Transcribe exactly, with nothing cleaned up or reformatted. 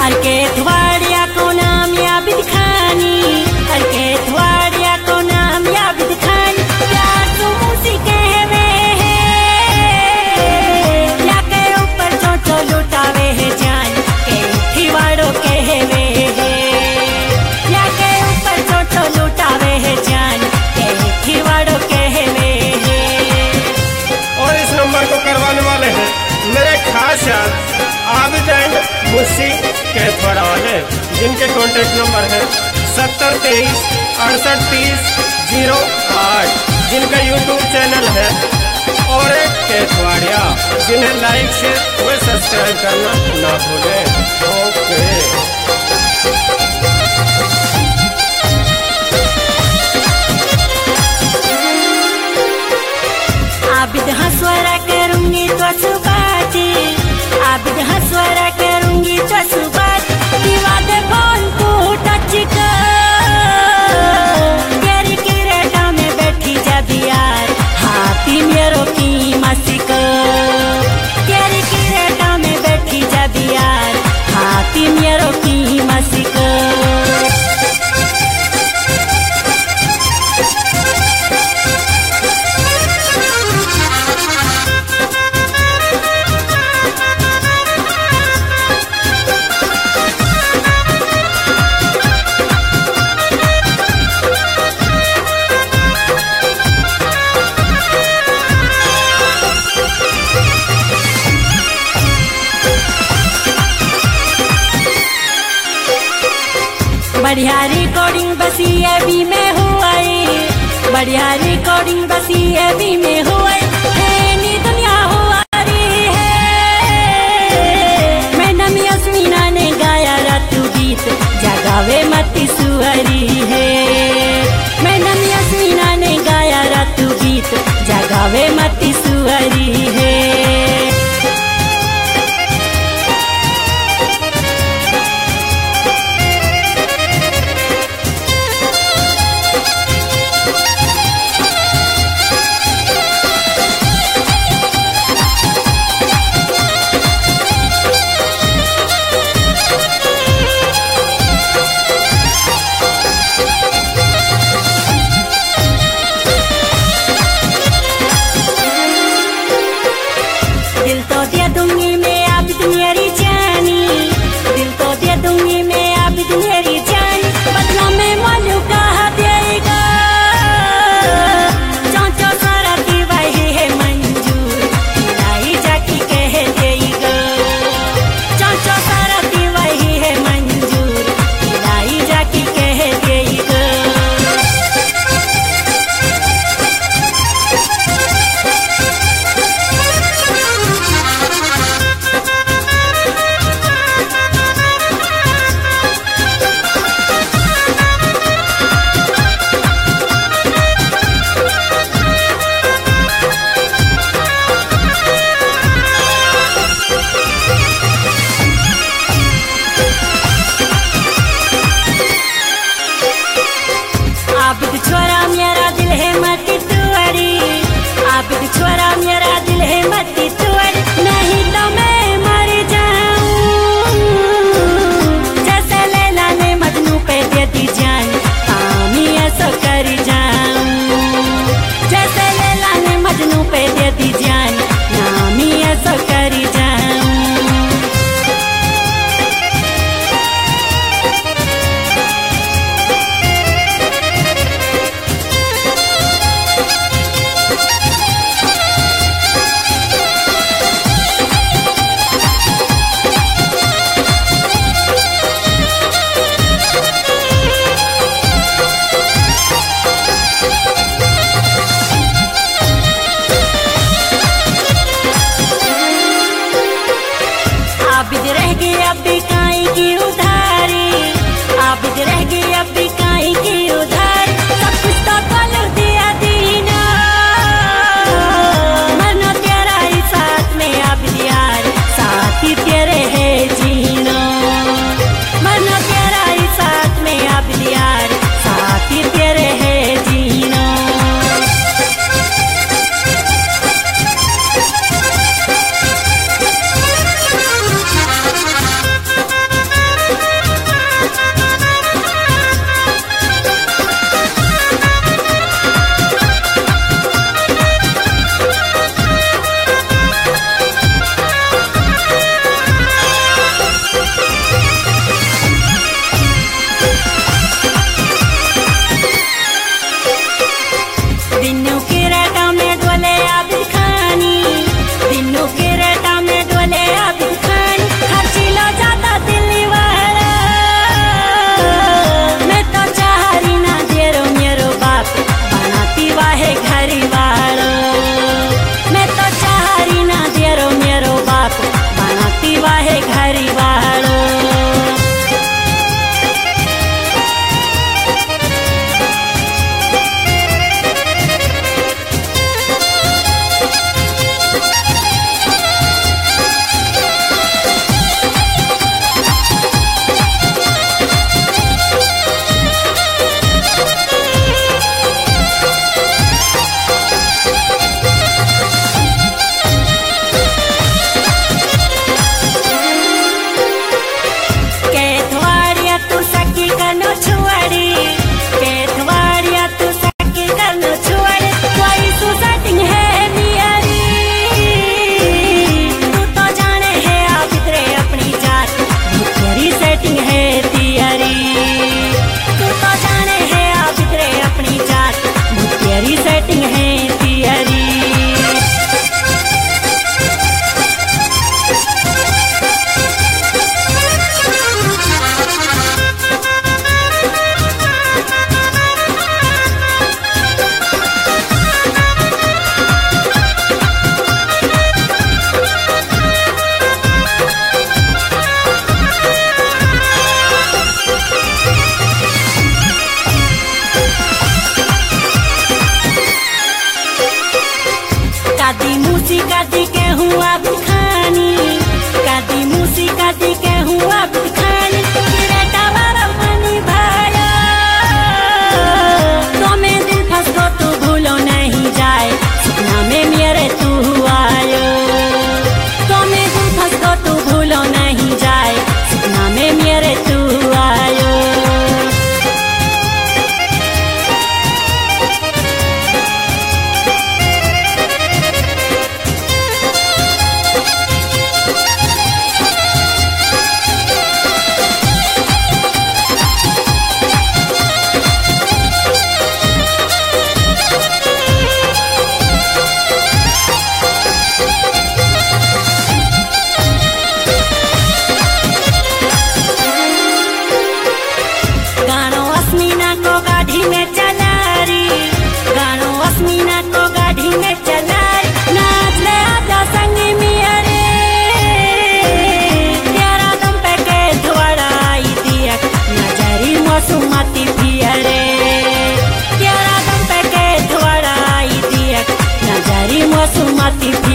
अरके थवाड़िया को नाम याबिद खानी, अरके थवाड़िया को नाम याबिद खानी। प्यार तो मुझसे कहवे है, या के ऊपर चोचो लुटावे है जान के थवाड़ो कहवे है, या के ऊपर चोचो लुटावे है जान के थवाड़ो कहवे है। और इस नंबर को करवाने वाले हैं मेरे खास यार आबिद एंड मुस्सी कैथवाड़ा वाले, जिनके कॉन्टेक्ट नंबर है सत्तर तेईस अड़सठ तीस जीरो आठ, जिनका यूट्यूब चैनल है और एक कैथवाड़िया, जिन्हें लाइक शेयर व सब्सक्राइब करना ना भूलें। ओके। आबिद हंसवारा करूंगी तो सुबाती, आबिद हंसवारा करूंगी तो सुबाती। दीवादे फोन को टच कर, तेरी की रेटा में बैठी जब यार हाथी मेरो की मसी कर, तेरी की रेटा में बैठी जब यार हाथी मेरो की मसी कर। बढ़िया रिकॉर्डिंग बसी अभी में हुई, बढ़िया रिकॉर्डिंग बसी अभी में हुई है, नी दुनिया हुआ रही है। मैं नमी अस्मीना ने गाया रातू गीत जगावे मती सुहरी है, मैं नमी अस्मीना ने गाया रातू गीत जगावे मती सुहरी है। दिल तो दे दूंगी मैं आबिद मेरी जानी, दिल तो दे दूंगी मैं आबिद मेरी जानी। बदला में मालू कहा देगा, चौचो सारा की वही है मंजूर, खिलाई जाकी कह देगा। चौचो सारा की वही है मंजूर, खिलाई जाकी कह देगा। आबिद छोरा मेरा दिल है मती तुअरी, आबिद छोरा मेरा दिल है मती तुअरी। नहीं तो मैं मर जाऊं, जैसे लैला ने मजनू पे दे दी जान, आमी ऐसा कर जाऊं। जैसे लैला ने मजनू पे दे दी जान, नामी ऐसा कर जाऊं। आबिद रह गई अब भी काई की उधारी, आबिद रह गई अब भी काई की उधारी। सब कुछ तो कल दिया दीना, मरना तेरा ही साथ में आबिद यार, साथ ही तेरे है जीना। मरना तेरा ही साथ में आबिद यार, साथ ही तेरे है जीना। माटी